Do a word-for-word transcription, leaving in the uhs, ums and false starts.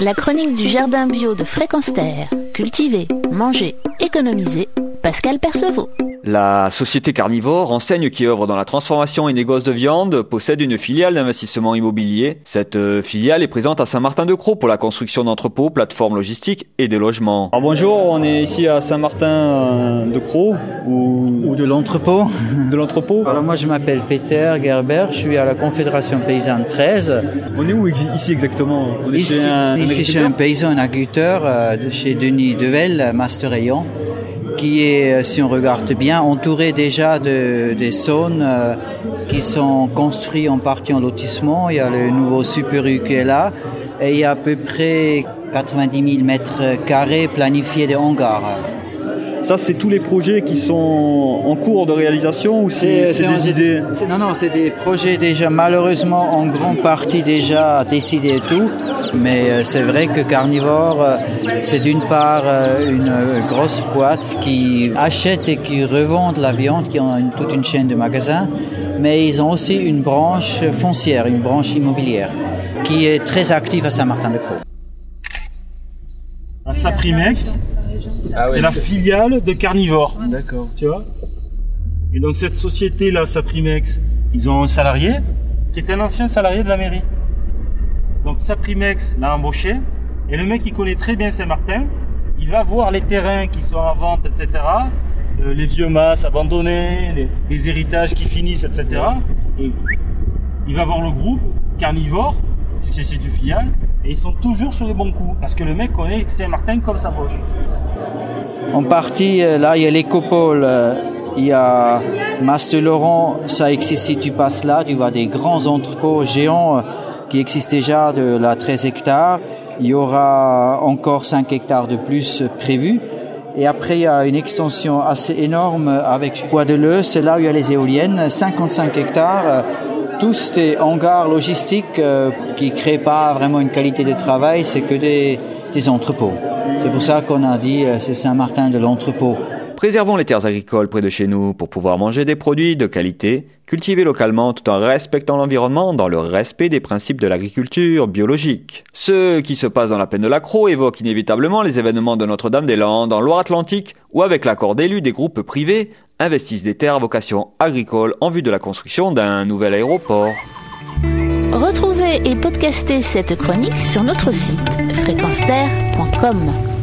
La chronique du jardin bio de Fréquence Terre. Cultiver, manger, économiser. Pascal Perceveau. La société Carnivore, enseigne qui œuvre dans la transformation et négoce de viande, possède une filiale d'investissement immobilier. Cette filiale est présente à Saint-Martin-de-Crau pour la construction d'entrepôts, plateformes logistiques et des logements. Alors bonjour, on est ici à Saint-Martin-de-Crau. Ou... ou de l'entrepôt. De l'entrepôt. Alors moi je m'appelle Peter Gerber, je suis à la Confédération Paysanne treize. On est où ici exactement? On est Ici, chez un, ici un chez un paysan, un agriculteur, euh, chez Denis Devel, Master Rayon, qui est, si on regarde bien, entouré déjà de des zones euh, qui sont construites en partie en lotissement. Il y a le nouveau Super U qui est là, et il y a à peu près quatre-vingt-dix mille mètres carrés planifiés de hangars. Ça, c'est tous les projets qui sont en cours de réalisation ou c'est, c'est, c'est des un, idées c'est, Non, non, c'est des projets déjà malheureusement en grande partie déjà décidés et tout. Mais c'est vrai que Carnivore, c'est d'une part une grosse boîte qui achète et qui revend de la viande, qui ont une, toute une chaîne de magasins. Mais ils ont aussi une branche foncière, une branche immobilière, qui est très active à Saint-Martin-de-Crau. À Saprimex, ah ouais, c'est la c'est... filiale de Carnivore. D'accord. Tu vois ? Et donc cette société-là, Saprimex, ils ont un salarié qui est un ancien salarié de la mairie. Donc Saprimex l'a embauché et le mec il connaît très bien Saint-Martin. Il va voir les terrains qui sont en vente, et cetera. Euh, les vieux masses abandonnés, les, les héritages qui finissent, et cetera. Et il va voir le groupe Carnivore, puisque c'est une filiale, et ils sont toujours sur les bons coups. Parce que le mec connaît Saint-Martin comme sa poche. En partie, là, il y a l'écopole, il y a Mas-de-Laurent, ça existe si tu passes là, tu vois des grands entrepôts géants qui existent déjà de la treize hectares. Il y aura encore cinq hectares de plus prévus. Et après, il y a une extension assez énorme avec Bois-de-Leu, c'est là où il y a les éoliennes, cinquante-cinq hectares, tous des hangars logistiques qui ne créent pas vraiment une qualité de travail, c'est que des, des entrepôts. C'est pour ça qu'on a dit c'est Saint-Martin de l'entrepôt. Préservons les terres agricoles près de chez nous pour pouvoir manger des produits de qualité, cultiver localement tout en respectant l'environnement dans le respect des principes de l'agriculture biologique. Ce qui se passe dans la plaine de la Crau évoque inévitablement les événements de Notre-Dame-des-Landes en Loire-Atlantique où, avec l'accord d'élus des groupes privés, investissent des terres à vocation agricole en vue de la construction d'un nouvel aéroport. Retrouvez et podcastez cette chronique sur notre site fréquence terre point com.